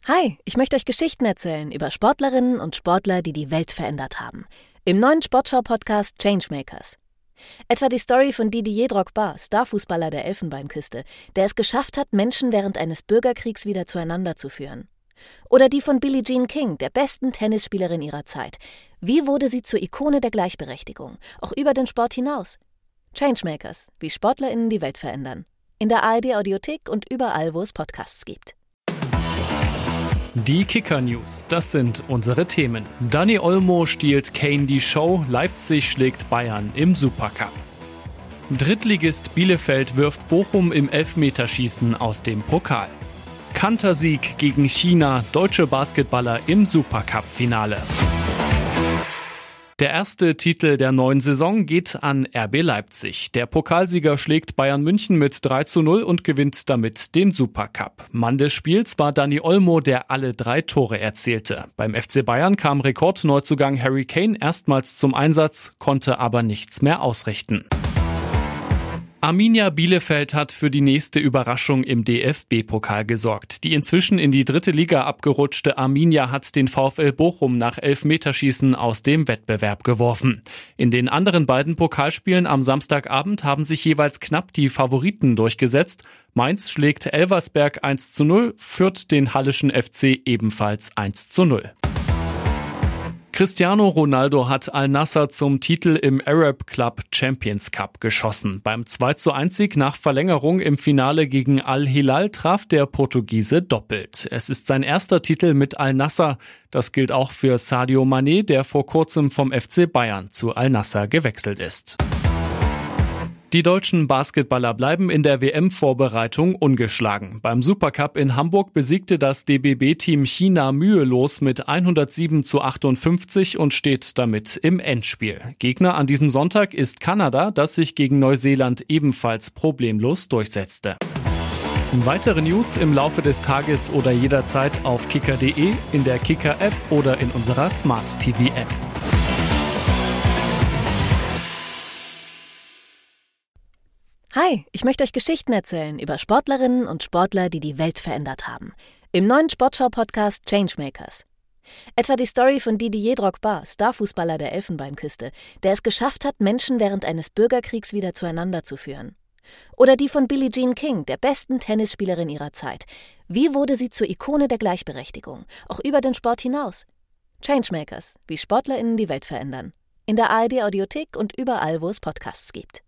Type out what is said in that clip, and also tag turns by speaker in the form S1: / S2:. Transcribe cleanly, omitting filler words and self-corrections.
S1: Hi, ich möchte euch Geschichten erzählen über Sportlerinnen und Sportler, die die Welt verändert haben. Im neuen Sportschau-Podcast Changemakers. Etwa die Story von Didier Drogba, Starfußballer der Elfenbeinküste, der es geschafft hat, Menschen während eines Bürgerkriegs wieder zueinander zu führen. Oder die von Billie Jean King, der besten Tennisspielerin ihrer Zeit. Wie wurde sie zur Ikone der Gleichberechtigung, auch über den Sport hinaus? Changemakers, wie SportlerInnen die Welt verändern. In der ARD-Audiothek und überall, wo es Podcasts gibt.
S2: Die Kicker-News, das sind unsere Themen. Dani Olmo stiehlt Kane die Show, Leipzig schlägt Bayern im Supercup. Drittligist Bielefeld wirft Bochum im Elfmeterschießen aus dem Pokal. Kantersieg gegen China, deutsche Basketballer im Supercup-Finale. Der erste Titel der neuen Saison geht an RB Leipzig. Der Pokalsieger schlägt Bayern München mit 3:0 und gewinnt damit den Supercup. Mann des Spiels war Dani Olmo, der alle 3 Tore erzielte. Beim FC Bayern kam Rekordneuzugang Harry Kane erstmals zum Einsatz, konnte aber nichts mehr ausrichten. Arminia Bielefeld hat für die nächste Überraschung im DFB-Pokal gesorgt. Die inzwischen in die 3. Liga abgerutschte Arminia hat den VfL Bochum nach Elfmeterschießen aus dem Wettbewerb geworfen. In den anderen beiden Pokalspielen am Samstagabend haben sich jeweils knapp die Favoriten durchgesetzt. Mainz schlägt Elversberg 1:0, Fürth den Hallischen FC ebenfalls 1:0. Cristiano Ronaldo hat Al-Nassr zum Titel im Arab Club Champions Cup geschossen. Beim 2:1-Sieg nach Verlängerung im Finale gegen Al-Hilal traf der Portugiese doppelt. Es ist sein erster Titel mit Al-Nassr. Das gilt auch für Sadio Mané, der vor kurzem vom FC Bayern zu Al-Nassr gewechselt ist. Die deutschen Basketballer bleiben in der WM-Vorbereitung ungeschlagen. Beim Supercup in Hamburg besiegte das DBB-Team China mühelos mit 107:58 und steht damit im Endspiel. Gegner an diesem Sonntag ist Kanada, das sich gegen Neuseeland ebenfalls problemlos durchsetzte. Weitere News im Laufe des Tages oder jederzeit auf kicker.de, in der Kicker-App oder in unserer Smart-TV-App.
S1: Hi, ich möchte euch Geschichten erzählen über Sportlerinnen und Sportler, die die Welt verändert haben. Im neuen Sportschau-Podcast Changemakers. Etwa die Story von Didier Drogba, Starfußballer der Elfenbeinküste, der es geschafft hat, Menschen während eines Bürgerkriegs wieder zueinander zu führen. Oder die von Billie Jean King, der besten Tennisspielerin ihrer Zeit. Wie wurde sie zur Ikone der Gleichberechtigung, auch über den Sport hinaus? Changemakers, wie SportlerInnen die Welt verändern. In der ARD-Audiothek und überall, wo es Podcasts gibt.